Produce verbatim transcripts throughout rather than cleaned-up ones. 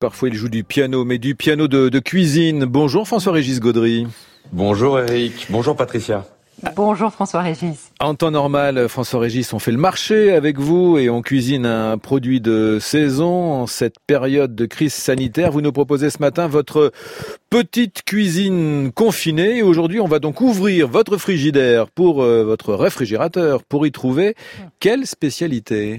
Parfois, il joue du piano, mais du piano de, de cuisine. Bonjour François-Régis Gaudry. Bonjour Eric. Bonjour Patricia. Bonjour François-Régis. En temps normal, François-Régis, on fait le marché avec vous et on cuisine un produit de saison. En cette période de crise sanitaire, vous nous proposez ce matin votre petite cuisine confinée. Et aujourd'hui, on va donc ouvrir votre frigidaire pour euh, votre réfrigérateur pour y trouver quelle spécialité ?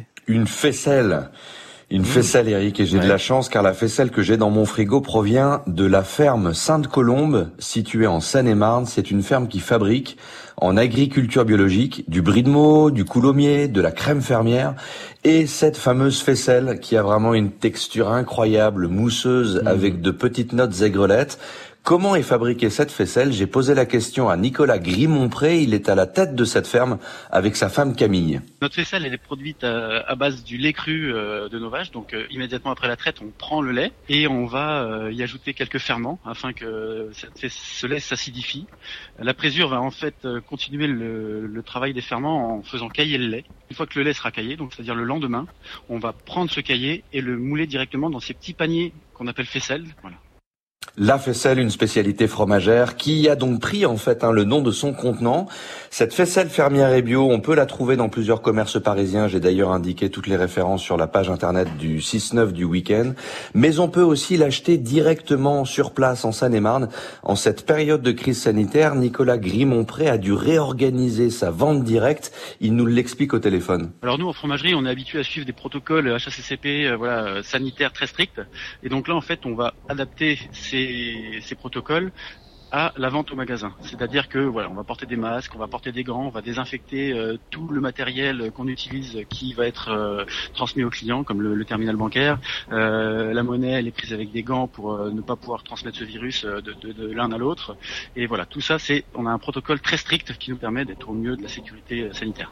Une faisselle. Une faisselle, Eric, et j'ai ouais. de la chance car la faisselle que j'ai dans mon frigo provient de la ferme Sainte-Colombe, située en Seine-et-Marne. C'est une ferme qui fabrique en agriculture biologique du brie de Meaux, du coulommiers, de la crème fermière et cette fameuse faisselle qui a vraiment une texture incroyable, mousseuse, mmh. avec de petites notes aigrelettes. Comment est fabriquée cette faisselle ? J'ai posé la question à Nicolas Grimont-Pré, il est à la tête de cette ferme avec sa femme Camille. Notre faisselle, elle est produite à, à base du lait cru euh, de nos vaches, donc euh, immédiatement après la traite, on prend le lait et on va euh, y ajouter quelques ferments afin que cette, ce lait s'acidifie. La présure va en fait euh, continuer le, le travail des ferments en faisant cailler le lait. Une fois que le lait sera caillé, donc c'est-à-dire le lendemain, on va prendre ce caillé et le mouler directement dans ces petits paniers qu'on appelle faisselle. Voilà. La faisselle, une spécialité fromagère qui a donc pris en fait hein, le nom de son contenant. Cette faisselle fermière et bio, on peut la trouver dans plusieurs commerces parisiens. J'ai d'ailleurs indiqué toutes les références sur la page internet du six neuf du week-end. Mais on peut aussi l'acheter directement sur place en Seine-et-Marne. En cette période de crise sanitaire, Nicolas Grimont-Pré a dû réorganiser sa vente directe. Il nous l'explique au téléphone. Alors nous, en fromagerie, on est habitué à suivre des protocoles H A C C P euh, voilà, sanitaires très stricts. Et donc là, en fait, on va adapter ces ces protocoles à la vente au magasin. C'est-à-dire que voilà, on va porter des masques, on va porter des gants, on va désinfecter euh, tout le matériel qu'on utilise qui va être euh, transmis aux clients, comme le, le terminal bancaire. Euh, la monnaie, elle est prise avec des gants pour euh, ne pas pouvoir transmettre ce virus euh, de, de, de l'un à l'autre. Et voilà, tout ça, c'est, on a un protocole très strict qui nous permet d'être au mieux de la sécurité sanitaire.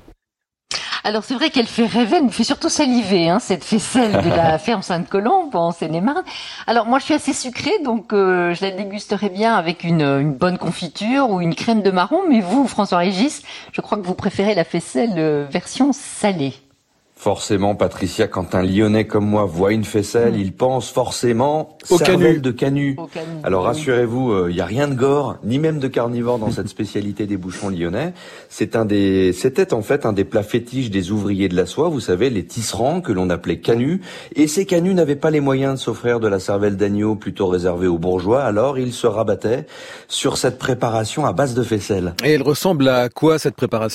Alors c'est vrai qu'elle fait rêver, elle me fait surtout saliver, hein, cette faisselle de la ferme Sainte-Colombe en Seine-et-Marne. Alors moi je suis assez sucrée, donc euh, je la dégusterai bien avec une, une bonne confiture ou une crème de marron. Mais vous, François-Régis, je crois que vous préférez la faisselle euh, version salée. Forcément, Patricia, quand un Lyonnais comme moi voit une faisselle, mmh. il pense forcément au cervelle canu. de Canu. Au canu. Alors rassurez-vous, il euh, n'y a rien de gore, ni même de carnivore dans cette spécialité des bouchons lyonnais. C'est un des, c'était en fait un des plats fétiches des ouvriers de la soie, vous savez, les tisserands que l'on appelait canus. Et ces canus n'avaient pas les moyens de s'offrir de la cervelle d'agneau plutôt réservée aux bourgeois, alors ils se rabattaient sur cette préparation à base de faisselle. Et elle ressemble à quoi cette préparation ?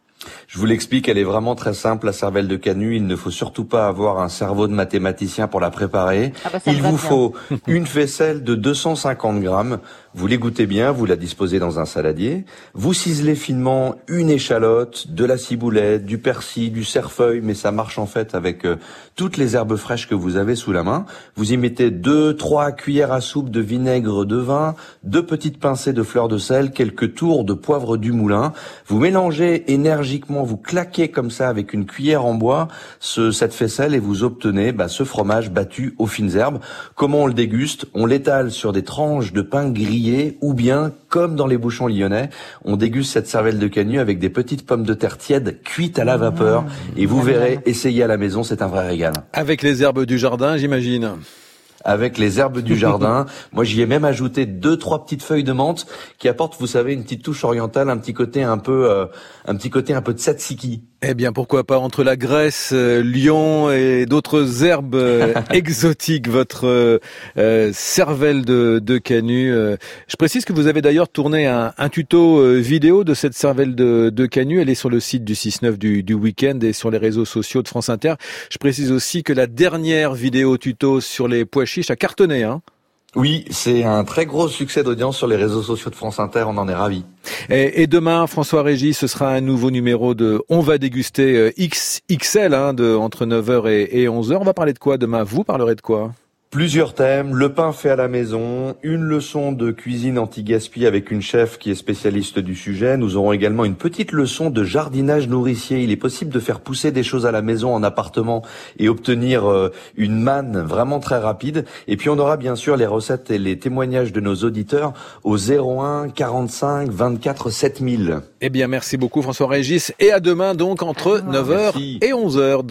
Je vous l'explique, elle est vraiment très simple, la cervelle de Canu. Il ne faut surtout pas avoir un cerveau de mathématicien pour la préparer. Ah bah Il vous bien. faut une faisselle de deux cent cinquante grammes. Vous l'égouttez bien, vous la disposez dans un saladier. Vous ciselez finement une échalote, de la ciboulette, du persil, du cerfeuil, mais ça marche en fait avec euh, toutes les herbes fraîches que vous avez sous la main. Vous y mettez deux, trois cuillères à soupe de vinaigre de vin, deux petites pincées de fleur de sel, quelques tours de poivre du moulin. Vous mélangez énergiquement, vous claquez comme ça avec une cuillère en bois ce, cette faisselle et vous obtenez bah, ce fromage battu aux fines herbes. Comment on le déguste ? On l'étale sur des tranches de pain grillé ou bien, comme dans les bouchons lyonnais, on déguste cette cervelle de Canu avec des petites pommes de terre tièdes cuites à la vapeur. Mmh, et vous verrez, essayez à la maison, c'est un vrai régal. Avec les herbes du jardin, j'imagine. Avec les herbes du jardin. Moi, j'y ai même ajouté deux, trois petites feuilles de menthe qui apportent, vous savez, une petite touche orientale, un petit côté un peu, euh, un petit côté un peu de tzatziki. Eh bien, pourquoi pas, entre la Grèce, euh, Lyon et d'autres herbes euh, exotiques, votre euh, euh, cervelle de, de Canu. Euh. Je précise que vous avez d'ailleurs tourné un, un tuto euh, vidéo de cette cervelle de, de Canu. Elle est sur le site du six neuf du, du week-end et sur les réseaux sociaux de France Inter. Je précise aussi que la dernière vidéo tuto sur les pois chiches a cartonné, hein. Oui, c'est un très gros succès d'audience sur les réseaux sociaux de France Inter, on en est ravis. Et, et demain, François-Régis, ce sera un nouveau numéro de On va déguster X X L, hein, de, entre neuf heures et, et onze heures. On va parler de quoi demain ? Vous parlerez de quoi ? Plusieurs thèmes, le pain fait à la maison, une leçon de cuisine anti-gaspi avec une chef qui est spécialiste du sujet. Nous aurons également une petite leçon de jardinage nourricier. Il est possible de faire pousser des choses à la maison, en appartement, et obtenir euh, une manne vraiment très rapide. Et puis on aura bien sûr les recettes et les témoignages de nos auditeurs au zéro un quarante-cinq vingt-quatre sept mille. Eh bien, merci beaucoup François-Régis. Et à demain donc entre neuf heures et onze heures.